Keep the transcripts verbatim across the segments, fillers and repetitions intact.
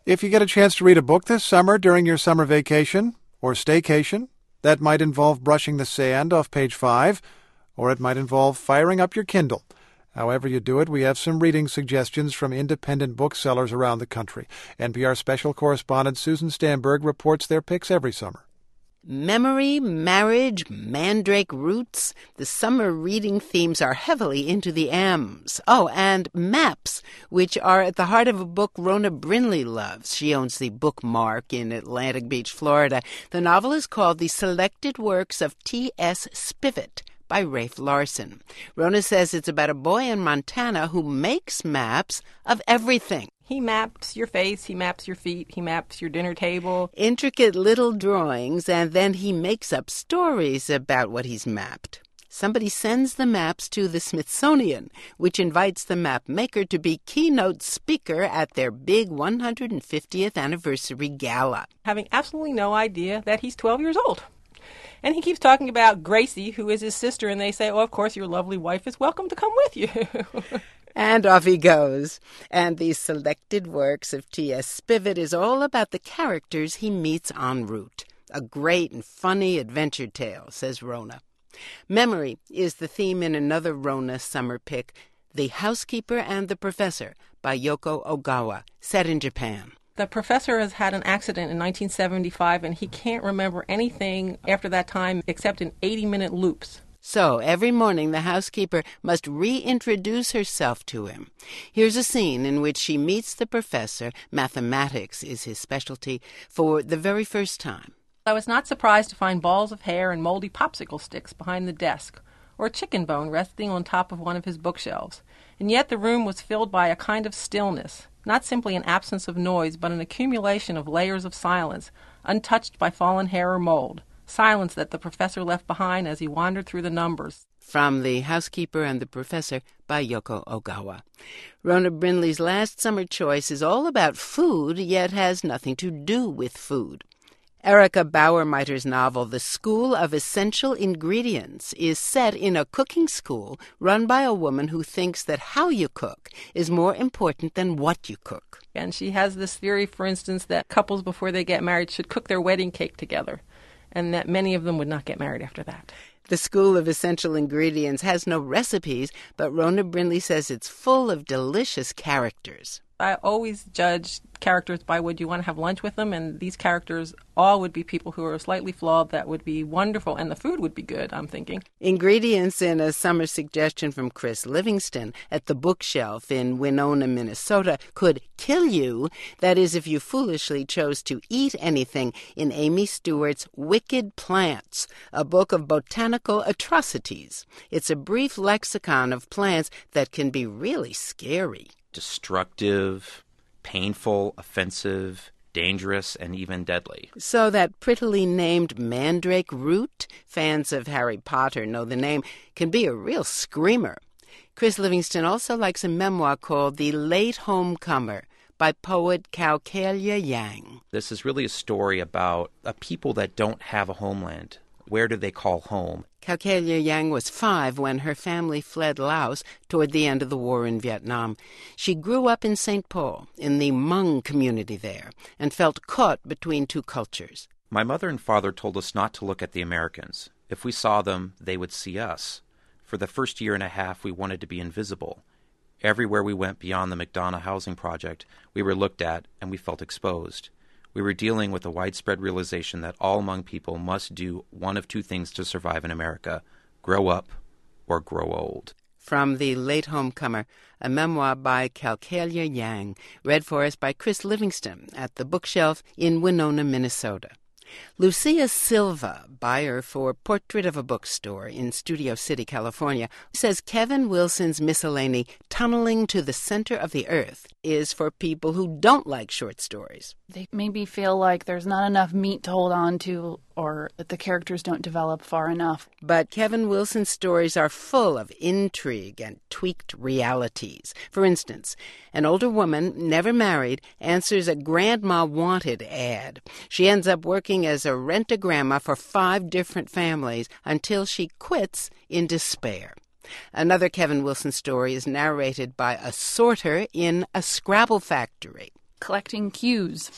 If you get a chance to read a book this summer during your summer vacation or staycation, that might involve brushing the sand off page five, or it might involve firing up your Kindle. However you do it, we have some reading suggestions from independent booksellers around the country. N P R special correspondent Susan Stamberg reports their picks every summer. Memory, marriage, mandrake roots. The summer reading themes are heavily into the M's. Oh, and maps, which are at the heart of a book Rona Brinley loves. She owns the Bookmark in Atlantic Beach, Florida. The novel is called The Selected Works of T S Spivet by Rafe Larson. Rona says it's about a boy in Montana who makes maps of everything. He maps your face, he maps your feet, he maps your dinner table. Intricate little drawings, and then he makes up stories about what he's mapped. Somebody sends the maps to the Smithsonian, which invites the map maker to be keynote speaker at their big one hundred fiftieth anniversary gala. Having absolutely no idea that he's twelve years old. And he keeps talking about Gracie, who is his sister, and they say, oh, of course, your lovely wife is welcome to come with you. And off he goes. And the Selected Works of T S Spivet is all about the characters he meets en route. A great and funny adventure tale, says Rona. Memory is the theme in another Rona summer pick, The Housekeeper and the Professor by Yoko Ogawa, set in Japan. The professor has had an accident in nineteen seventy-five, and he can't remember anything after that time except in eighty-minute loops. So every morning the housekeeper must reintroduce herself to him. Here's a scene in which she meets the professor, mathematics is his specialty, for the very first time. I was not surprised to find balls of hair and moldy popsicle sticks behind the desk, or a chicken bone resting on top of one of his bookshelves. And yet the room was filled by a kind of stillness, not simply an absence of noise, but an accumulation of layers of silence, untouched by fallen hair or mold. Silence that the professor left behind as he wandered through the numbers. From The Housekeeper and the Professor by Yoko Ogawa. Rona Brinley's last summer choice is all about food, yet has nothing to do with food. Erica Bauermeiter's novel, The School of Essential Ingredients, is set in a cooking school run by a woman who thinks that how you cook is more important than what you cook. And she has this theory, for instance, that couples before they get married should cook their wedding cake together, and that many of them would not get married after that. The School of Essential Ingredients has no recipes, but Rona Brinley says it's full of delicious characters. I always judge characters by would you want to have lunch with them, and these characters all would be people who are slightly flawed that would be wonderful, and the food would be good, I'm thinking. Ingredients in a summer suggestion from Chris Livingston at the Bookshelf in Winona, Minnesota could kill you. That is, if you foolishly chose to eat anything in Amy Stewart's Wicked Plants, a book of botanical atrocities. It's a brief lexicon of plants that can be really scary. Destructive, painful, offensive, dangerous, and even deadly. So that prettily named mandrake root, fans of Harry Potter know the name, can be a real screamer. Chris Livingston also likes a memoir called The Late Homecomer by poet Kaukelia Yang. This is really a story about a people that don't have a homeland. Where do they call home? Kaukelia Yang was five when her family fled Laos toward the end of the war in Vietnam. She grew up in Saint Paul, in the Hmong community there, and felt caught between two cultures. My mother and father told us not to look at the Americans. If we saw them, they would see us. For the first year and a half, we wanted to be invisible. Everywhere we went beyond the McDonough housing project, we were looked at and we felt exposed. We were dealing with a widespread realization that all Hmong people must do one of two things to survive in America: grow up or grow old. From The Late Homecomer, a memoir by Kaukelia Yang, read for us by Chris Livingston at the Bookshelf in Winona, Minnesota. Lucia Silva, buyer for Portrait of a Bookstore in Studio City, California, says Kevin Wilson's miscellany, Tunneling to the Center of the Earth, is for people who don't like short stories. They maybe feel like there's not enough meat to hold on to, or that the characters don't develop far enough. But Kevin Wilson's stories are full of intrigue and tweaked realities. For instance, an older woman, never married, answers a Grandma Wanted ad. She ends up working as a rent-a-grandma for five different families until she quits in despair. Another Kevin Wilson story is narrated by a sorter in a Scrabble factory. collecting Qs.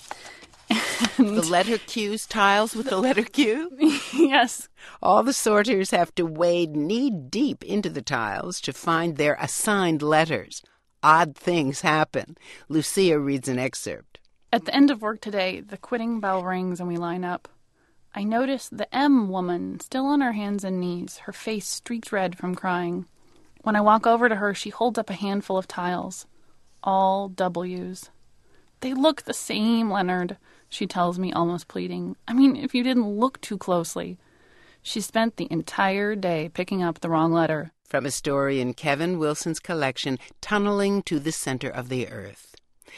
The letter Q's tiles with the letter Q? Yes. All the sorters have to wade knee-deep into the tiles to find their assigned letters. Odd things happen. Lucia reads an excerpt. At the end of work today, the quitting bell rings and we line up. I notice the M woman still on her hands and knees, her face streaked red from crying. When I walk over to her, she holds up a handful of tiles. All W's. They look the same, Leonard, she tells me, almost pleading. I mean, if you didn't look too closely. She spent the entire day picking up the wrong letter. From a story in Kevin Wilson's collection, Tunneling to the Center of the Earth.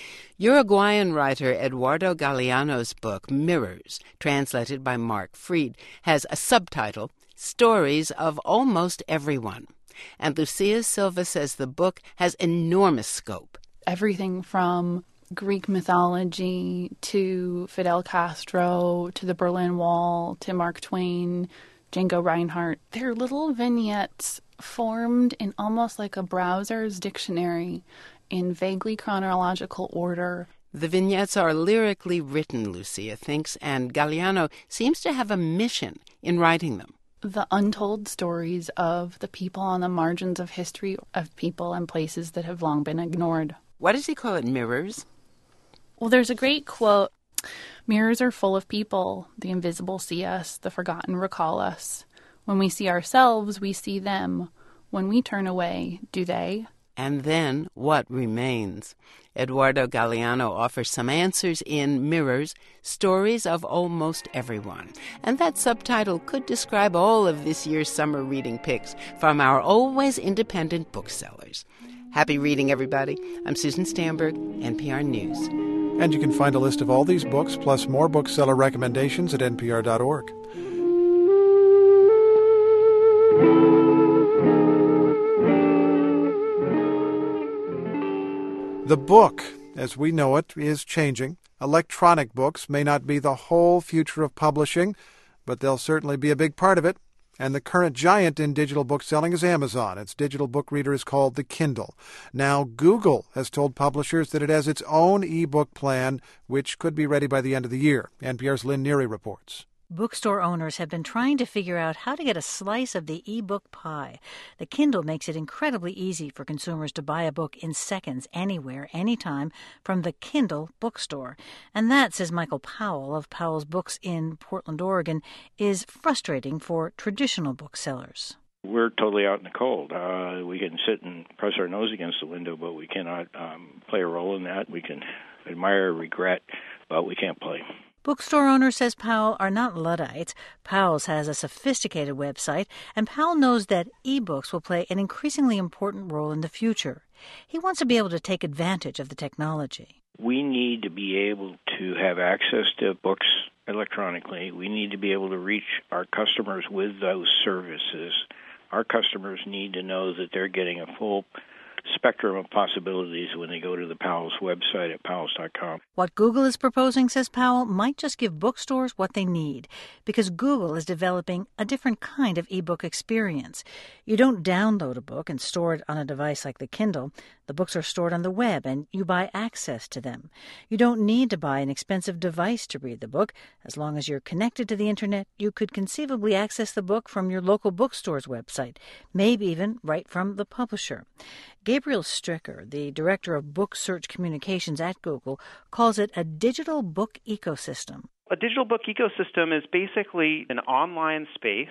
Uruguayan writer Eduardo Galeano's book, Mirrors, translated by Mark Freed, has a subtitle, Stories of Almost Everyone. And Lucia Silva says the book has enormous scope. Everything from Greek mythology to Fidel Castro to the Berlin Wall to Mark Twain, Django Reinhardt. They're little vignettes formed in almost like a browser's dictionary in vaguely chronological order. The vignettes are lyrically written, Lucia thinks, and Galeano seems to have a mission in writing them. The untold stories of the people on the margins of history, of people and places that have long been ignored. What does he call it, mirrors? Well, there's a great quote. Mirrors are full of people. The invisible see us. The forgotten recall us. When we see ourselves, we see them. When we turn away, do they? And then what remains? Eduardo Galeano offers some answers in Mirrors, Stories of Almost Everyone. And that subtitle could describe all of this year's summer reading picks from our always independent booksellers. Happy reading, everybody. I'm Susan Stamberg, N P R News. And you can find a list of all these books, plus more bookseller recommendations at N P R dot org. The book, as we know it, is changing. Electronic books may not be the whole future of publishing, but they'll certainly be a big part of it. And the current giant in digital book selling is Amazon. Its digital book reader is called the Kindle. Now, Google has told publishers that it has its own e-book plan, which could be ready by the end of the year. N P R's Lynn Neary reports. Bookstore owners have been trying to figure out how to get a slice of the e-book pie. The Kindle makes it incredibly easy for consumers to buy a book in seconds, anywhere, anytime, from the Kindle bookstore. And that, says Michael Powell of Powell's Books in Portland, Oregon, is frustrating for traditional booksellers. We're totally out in the cold. Uh, we can sit and press our nose against the window, but we cannot um, play a role in that. We can admire, regret, but we can't play. Bookstore owners, says Powell, are not Luddites. Powell's has a sophisticated website, and Powell knows that e-books will play an increasingly important role in the future. He wants to be able to take advantage of the technology. We need to be able to have access to books electronically. We need to be able to reach our customers with those services. Our customers need to know that they're getting a full spectrum of possibilities when they go to the Powell's website at powells dot com. What Google is proposing, says Powell, might just give bookstores what they need, because Google is developing a different kind of e-book experience. You don't download a book and store it on a device like the Kindle. The books are stored on the web, and you buy access to them. You don't need to buy an expensive device to read the book. As long as you're connected to the Internet, you could conceivably access the book from your local bookstore's website, maybe even right from the publisher. Gabriel Stricker, the director of book search communications at Google, calls it a digital book ecosystem. A digital book ecosystem is basically an online space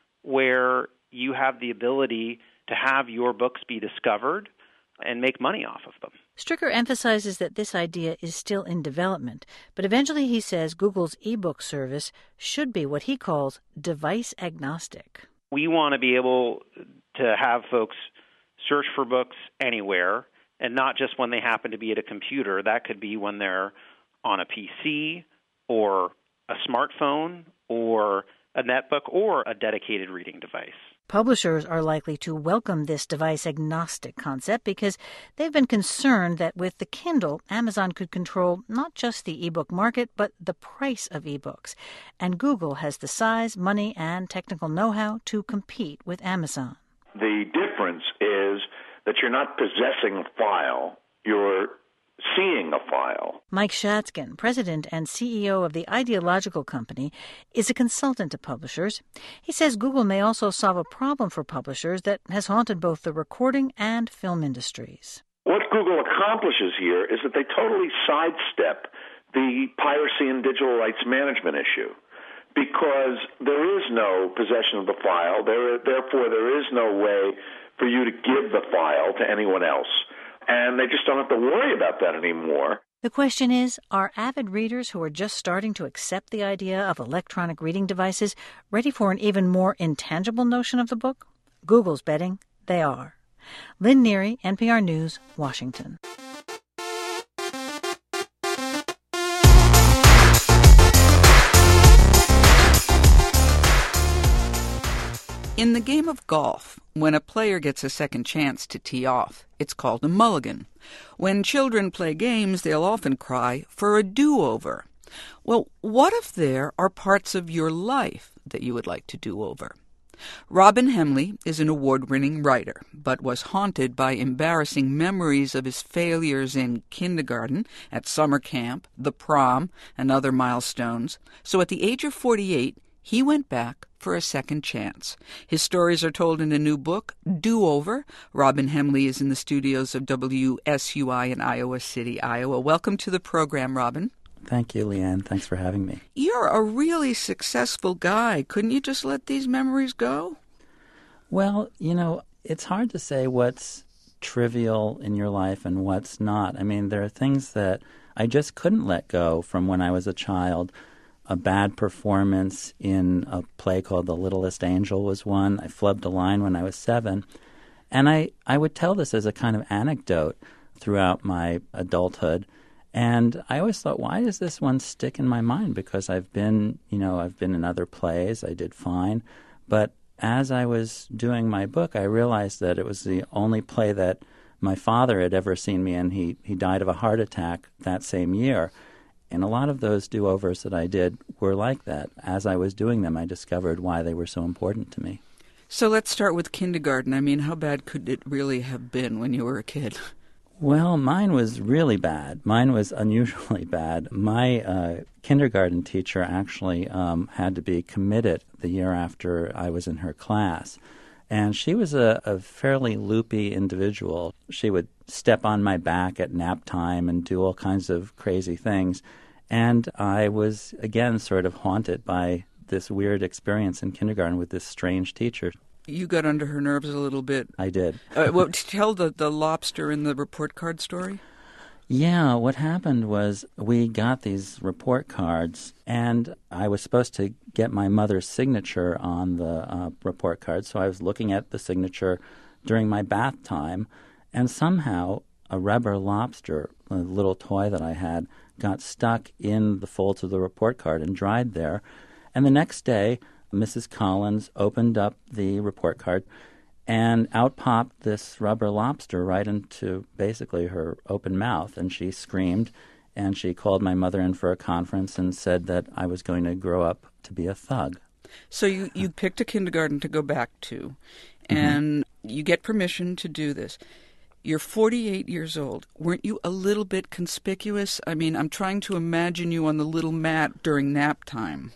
where you have the ability to have your books be discovered and make money off of them. Stricker emphasizes that this idea is still in development, but eventually he says Google's ebook service should be what he calls device agnostic. We want to be able to have folks search for books anywhere, and not just when they happen to be at a computer. That could be when they're on a P C or a smartphone or a netbook or a dedicated reading device. Publishers are likely to welcome this device-agnostic concept because they've been concerned that with the Kindle, Amazon could control not just the ebook market, but the price of ebooks. And Google has the size, money, and technical know-how to compete with Amazon. The difference is that you're not possessing a file. You're seeing a file. Mike Shatzkin, president and C E O of the Ideological Company, is a consultant to publishers. He says Google may also solve a problem for publishers that has haunted both the recording and film industries. What Google accomplishes here is that they totally sidestep the piracy and digital rights management issue, because there is no possession of the file. There, therefore, there is no way for you to give the file to anyone else. And they just don't have to worry about that anymore. The question is, are avid readers who are just starting to accept the idea of electronic reading devices ready for an even more intangible notion of the book? Google's betting they are. Lynn Neary, N P R News, Washington. In the game of golf, when a player gets a second chance to tee off, it's called a mulligan. When children play games, they'll often cry for a do-over. Well, what if there are parts of your life that you would like to do over? Robin Hemley is an award-winning writer, but was haunted by embarrassing memories of his failures in kindergarten, at summer camp, the prom, and other milestones. So at the age of forty-eight, he went back for a second chance. His stories are told in a new book, Do-Over. Robin Hemley is in the studios of W S U I in Iowa City, Iowa. Welcome to the program, Robin. Thank you, Leanne. Thanks for having me. You're a really successful guy. Couldn't you just let these memories go? Well, you know, it's hard to say what's trivial in your life and what's not. I mean, there are things that I just couldn't let go from when I was a child. A bad performance in a play called The Littlest Angel was one. I flubbed a line when I was seven. And I, I would tell this as a kind of anecdote throughout my adulthood. And I always thought, why does this one stick in my mind? Because I've been, you know, I've been in other plays. I did fine. But as I was doing my book, I realized that it was the only play that my father had ever seen me in. He, he died of a heart attack that same year. And a lot of those do-overs that I did were like that. As I was doing them, I discovered why they were so important to me. So let's start with kindergarten. I mean, how bad could it really have been when you were a kid? Well, mine was really bad. Mine was unusually bad. My uh, kindergarten teacher actually um, had to be committed the year after I was in her class. And she was a, a fairly loopy individual. She would step on my back at nap time and do all kinds of crazy things. And I was, again, sort of haunted by this weird experience in kindergarten with this strange teacher. You got under her nerves a little bit. I did. uh, well, tell the, the lobster in the report card story. Yeah, what happened was we got these report cards, and I was supposed to get my mother's signature on the uh, report card, so I was looking at the signature during my bath time, and somehow a rubber lobster, a little toy that I had, got stuck in the folds of the report card and dried there. And the next day, Missus Collins opened up the report card, and out popped this rubber lobster right into basically her open mouth, and she screamed, and she called my mother in for a conference and said that I was going to grow up to be a thug. So you, you picked a kindergarten to go back to, and mm-hmm. you get permission to do this. You're forty-eight years old. Weren't you a little bit conspicuous? I mean, I'm trying to imagine you on the little mat during nap time.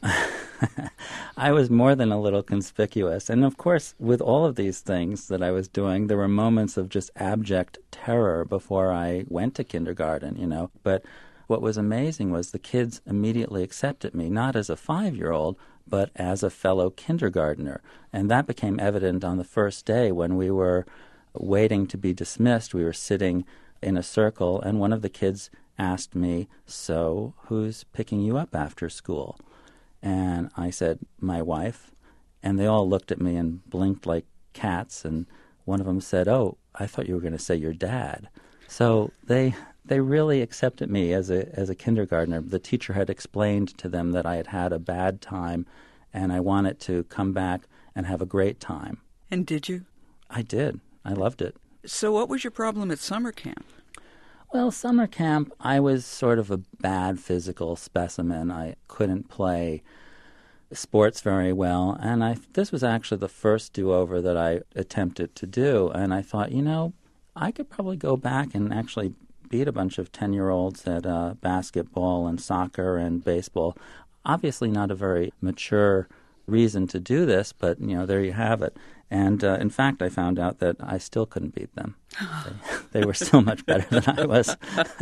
I was more than a little conspicuous. And of course, with all of these things that I was doing, there were moments of just abject terror before I went to kindergarten, you know. But what was amazing was the kids immediately accepted me, not as a five-year-old, but as a fellow kindergartner. And that became evident on the first day when we were waiting to be dismissed. We were sitting in a circle, and one of the kids asked me, "So, who's picking you up after school?" And I said, "My wife." And they all looked at me and blinked like cats, and one of them said, "Oh, I thought you were going to say your dad." So they they really accepted me as a as a kindergartner. The teacher had explained to them that I had had a bad time, and I wanted to come back and have a great time. And did you? I did. I loved it. So what was your problem at summer camp? Well, summer camp, I was sort of a bad physical specimen. I couldn't play sports very well, and I this was actually the first do-over that I attempted to do, and I thought, you know, I could probably go back and actually beat a bunch of ten-year-olds at uh, basketball and soccer and baseball. Obviously not a very mature reason to do this, but, you know, there you have it. And, uh, in fact, I found out that I still couldn't beat them. They, they were still much better than I was.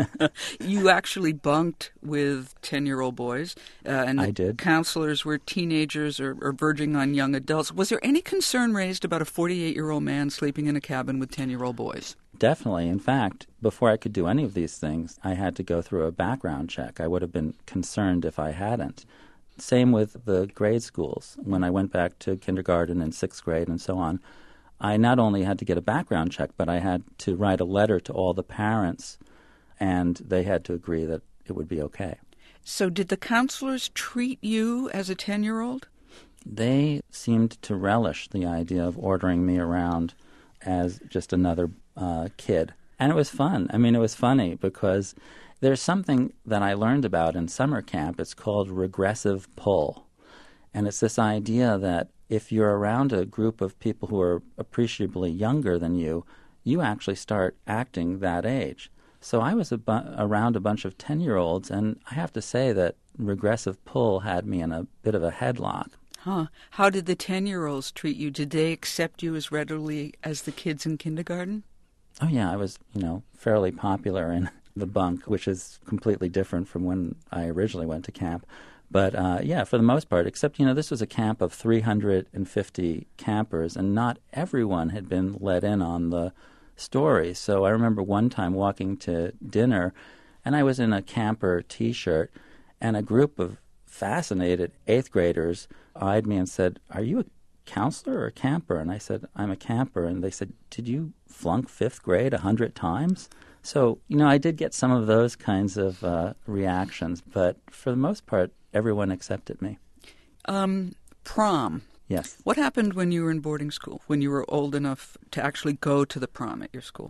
You actually bunked with ten-year-old boys. Uh, and I the did. Counselors were teenagers or, or verging on young adults. Was there any concern raised about a forty-eight-year-old man sleeping in a cabin with ten-year-old boys? Definitely. In fact, before I could do any of these things, I had to go through a background check. I would have been concerned if I hadn't. Same with the grade schools. When I went back to kindergarten and sixth grade and so on, I not only had to get a background check, but I had to write a letter to all the parents, and they had to agree that it would be okay. So did the counselors treat you as a ten-year-old? They seemed to relish the idea of ordering me around as just another uh, kid. And it was fun. I mean, it was funny because there's something that I learned about in summer camp. It's called regressive pull. And it's this idea that if you're around a group of people who are appreciably younger than you, you actually start acting that age. So I was a bu- around a bunch of ten-year-olds, and I have to say that regressive pull had me in a bit of a headlock. Huh. How did the ten-year-olds treat you? Did they accept you as readily as the kids in kindergarten? Oh, yeah, I was, you know, fairly popular in the bunk, which is completely different from when I originally went to camp. But, uh, yeah, for the most part, except, you know, this was a camp of three hundred fifty campers, and not everyone had been let in on the story. So I remember one time walking to dinner, and I was in a camper T-shirt, and a group of fascinated eighth graders eyed me and said, "Are you a counselor or a camper?" And I said, "I'm a camper." And they said, "Did you flunk fifth grade a hundred times?" So, you know, I did get some of those kinds of uh, reactions, but for the most part, everyone accepted me. Um, prom. Yes. What happened when you were in boarding school, when you were old enough to actually go to the prom at your school?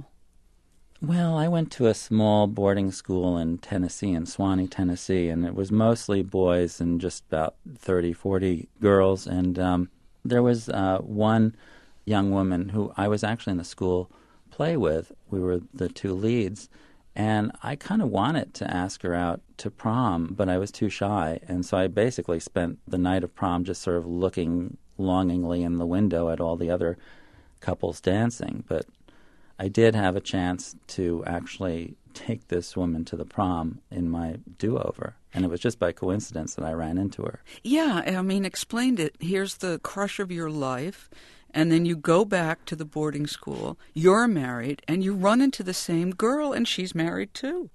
Well, I went to a small boarding school in Tennessee, in Swanee, Tennessee, and it was mostly boys and just about thirty, forty girls. And um, there was uh, one young woman who I was actually in the school play with. We were the two leads, and I kind of wanted to ask her out to prom, but I was too shy, and so I basically spent the night of prom just sort of looking longingly in the window at all the other couples dancing. But I did have a chance to actually take this woman to the prom in my do-over, and it was just by coincidence that I ran into her. Yeah, I mean, explained it. Here's the crush of your life, and then you go back to the boarding school, you're married, and you run into the same girl, and she's married too.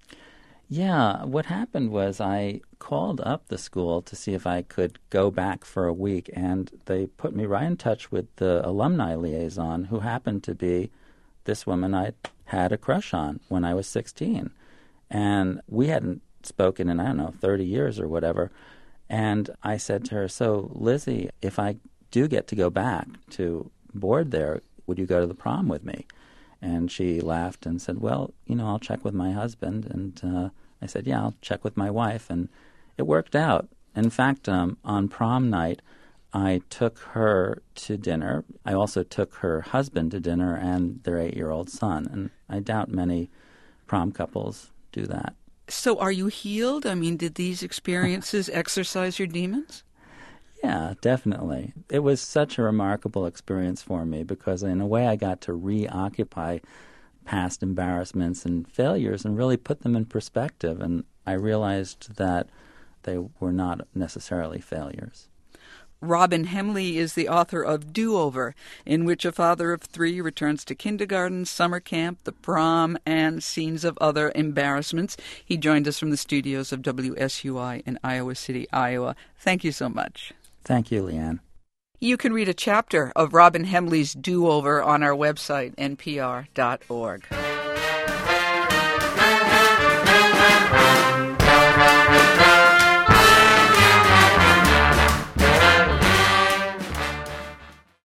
Yeah, what happened was I called up the school to see if I could go back for a week, and they put me right in touch with the alumni liaison, who happened to be this woman I had a crush on when I was sixteen. And we hadn't spoken in, I don't know, thirty years or whatever. And I said to her, "So, Lizzie, if I do get to go back to board there, would you go to the prom with me?" And she laughed and said, "Well, you know, I'll check with my husband." And uh, I said, "Yeah, I'll check with my wife." And it worked out. In fact, um, on prom night, I took her to dinner. I also took her husband to dinner and their eight-year-old son. And I doubt many prom couples do that. So are you healed? I mean, did these experiences exercise your demons? Yeah, definitely. It was such a remarkable experience for me because in a way I got to reoccupy past embarrassments and failures and really put them in perspective. And I realized that they were not necessarily failures. Robin Hemley is the author of Do-Over, in which a father of three returns to kindergarten, summer camp, the prom, and scenes of other embarrassments. He joined us from the studios of W S U I in Iowa City, Iowa. Thank you so much. Thank you, Leanne. You can read a chapter of Robin Hemley's Do-Over on our website, N P R dot org.